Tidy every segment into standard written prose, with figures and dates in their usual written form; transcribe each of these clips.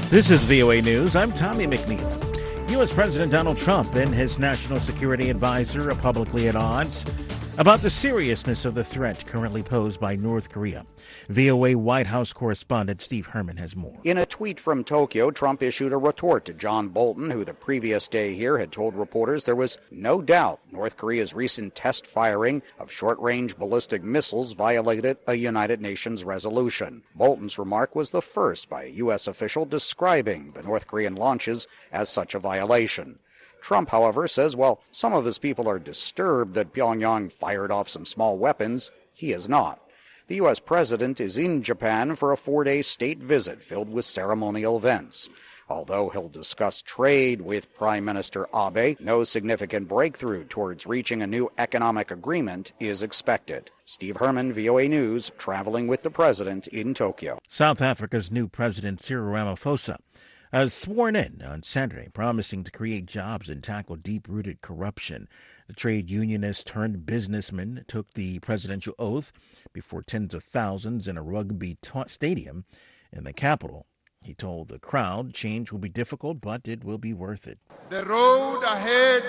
This is VOA News. I'm Tommy McNeil. U.S. President Donald Trump and his national security advisor are publicly at odds about the seriousness of the threat currently posed by North Korea. VOA White House correspondent Steve Herman has more. In a tweet from Tokyo, Trump issued a retort to John Bolton, who the previous day here had told reporters there was no doubt North Korea's recent test firing of short-range ballistic missiles violated a United Nations resolution. Bolton's remark was the first by a U.S. official describing the North Korean launches as such a violation. Trump, however, says while some of his people are disturbed that Pyongyang fired off some small weapons, he is not. The U.S. president is in Japan for a 4-day state visit filled with ceremonial events. Although he'll discuss trade with Prime Minister Abe, no significant breakthrough towards reaching a new economic agreement is expected. Steve Herman, VOA News, traveling with the president in Tokyo. South Africa's new president, Cyril Ramaphosa, sworn in on Saturday, promising to create jobs and tackle deep-rooted corruption. The trade unionist turned businessman took the presidential oath before tens of thousands in a rugby stadium in the capital. He told the crowd change will be difficult, but it will be worth it. The road ahead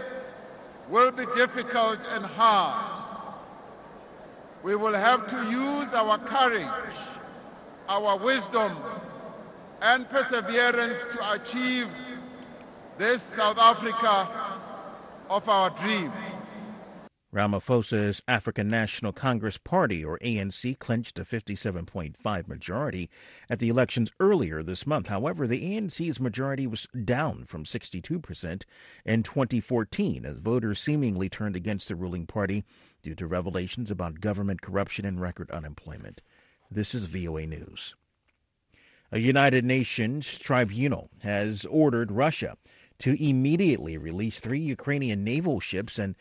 will be difficult and hard. We will have to use our courage, our wisdom, and perseverance to achieve this South Africa of our dreams. Ramaphosa's African National Congress Party, or ANC, clinched a 57.5 majority at the elections earlier this month. However, the ANC's majority was down from 62% in 2014 as voters seemingly turned against the ruling party due to revelations about government corruption and record unemployment. This is VOA News. A United Nations tribunal has ordered Russia to immediately release 3 Ukrainian naval ships and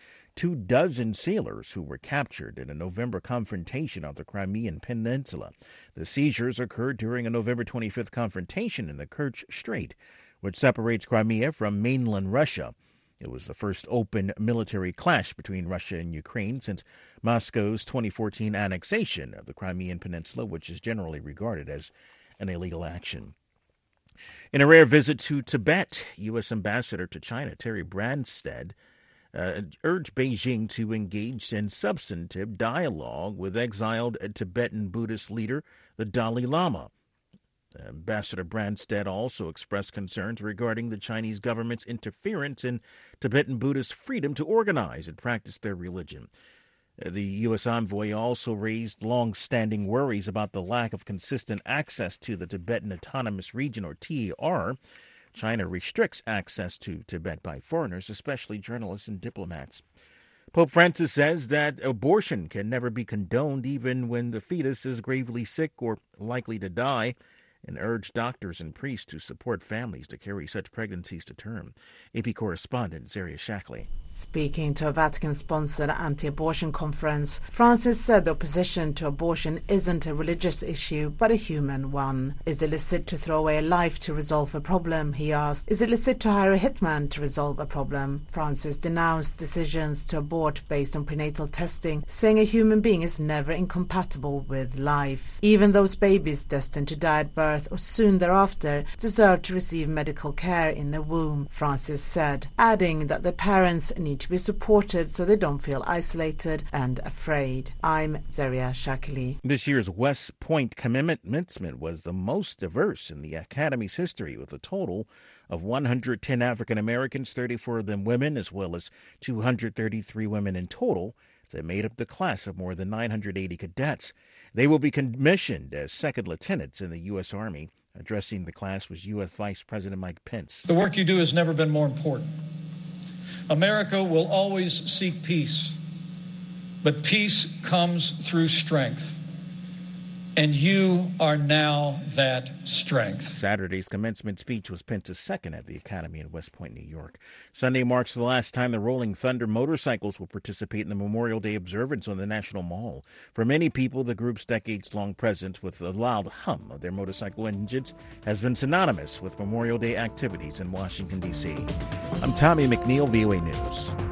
24 sailors who were captured in a November confrontation off the Crimean Peninsula. The seizures occurred during a November 25th confrontation in the Kerch Strait, which separates Crimea from mainland Russia. It was the first open military clash between Russia and Ukraine since Moscow's 2014 annexation of the Crimean Peninsula, which is generally regarded as an illegal action. In a rare visit to Tibet, U.S. Ambassador to China Terry Branstad urged Beijing to engage in substantive dialogue with exiled Tibetan Buddhist leader the Dalai Lama. Ambassador Branstad also expressed concerns regarding the Chinese government's interference in Tibetan Buddhist freedom to organize and practice their religion. The U.S. envoy also raised long-standing worries about the lack of consistent access to the Tibetan Autonomous Region, or TAR. China restricts access to Tibet by foreigners, especially journalists and diplomats. Pope Francis says that abortion can never be condoned even when the fetus is gravely sick or likely to die, and urged doctors and priests to support families to carry such pregnancies to term. AP correspondent Zaria Shackley. Speaking to a Vatican-sponsored anti-abortion conference, Francis said the opposition to abortion isn't a religious issue, but a human one. Is it licit to throw away a life to resolve a problem, he asked. Is it licit to hire a hitman to resolve a problem? Francis denounced decisions to abort based on prenatal testing, saying a human being is never incompatible with life. Even those babies destined to die at birth or soon thereafter deserve to receive medical care in the womb, Francis said, adding that the parents need to be supported so they don't feel isolated and afraid. I'm Zaria Shakili. This year's West Point commencement was the most diverse in the Academy's history, with a total of 110 African Americans, 34 of them women, as well as 233 women in total that made up the class of more than 980 cadets. They will be commissioned as second lieutenants in the U.S. Army. Addressing the class was U.S. Vice President Mike Pence. The work you do has never been more important. America will always seek peace, but peace comes through strength. And you are now that strength. Saturday's commencement speech was Pence's second at the Academy in West Point, New York. Sunday marks the last time the Rolling Thunder motorcycles will participate in the Memorial Day observance on the National Mall. For many people, the group's decades-long presence with the loud hum of their motorcycle engines has been synonymous with Memorial Day activities in Washington, D.C. I'm Tommy McNeil, VOA News.